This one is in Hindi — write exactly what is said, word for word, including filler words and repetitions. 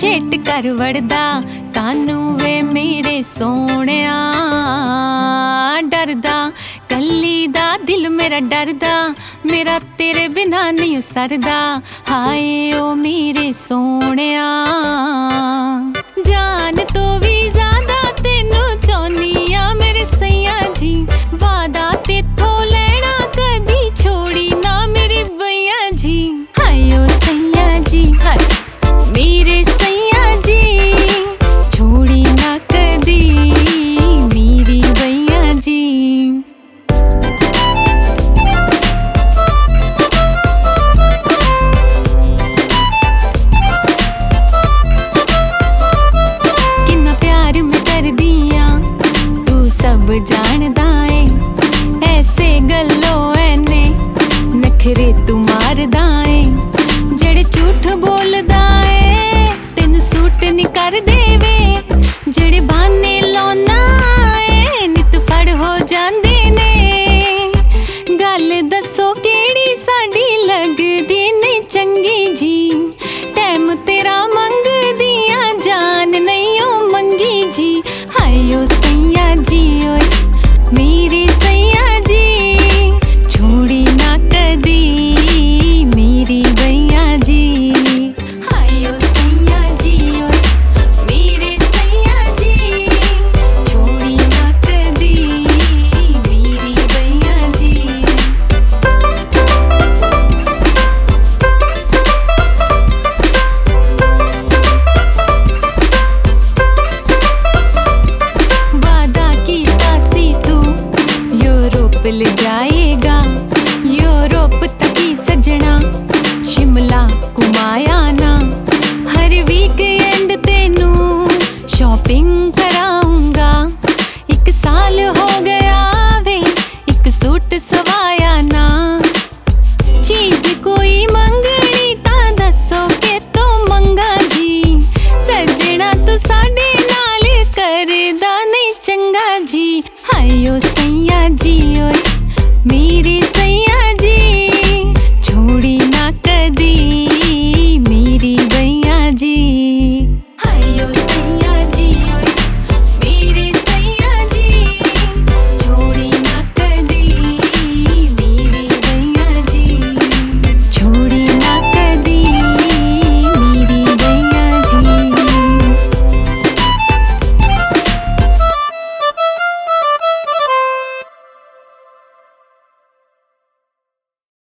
गेट कर वड़दा कानू वे मेरे सोहणिया डरदा कल्ली दा दिल मेरा डरदा मेरा तेरे बिना नहीं सरदा हाय ओ मेरे सोहणिया जान तो भी ज्यादा तेनू चाहनिया मेरे सैया जी वादा तेथों लेना कदी छोड़ी ना मेरी भैया जी हाय ओ सैया जी हाय मेरे सैया जी छोड़ी ना कदी मेरी भैया जी कितना प्यार मैं कर दिया तू सब जानदा है ऐसे गल्लो ऐने नखरे तू मारदा है जेड़े झूठ बोलदा है तेनू सूट नहीं करदे